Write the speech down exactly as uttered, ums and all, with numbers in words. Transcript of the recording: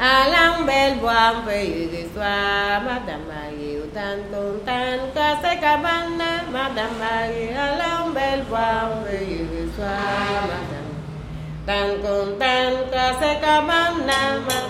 Allant belle voix, feuille de soie, Madame Marie, autant contente que c'est cabane, Madame Marie, allant belle voix, feuille de soie, Madame. Tan contente que c'est cabane, Madame.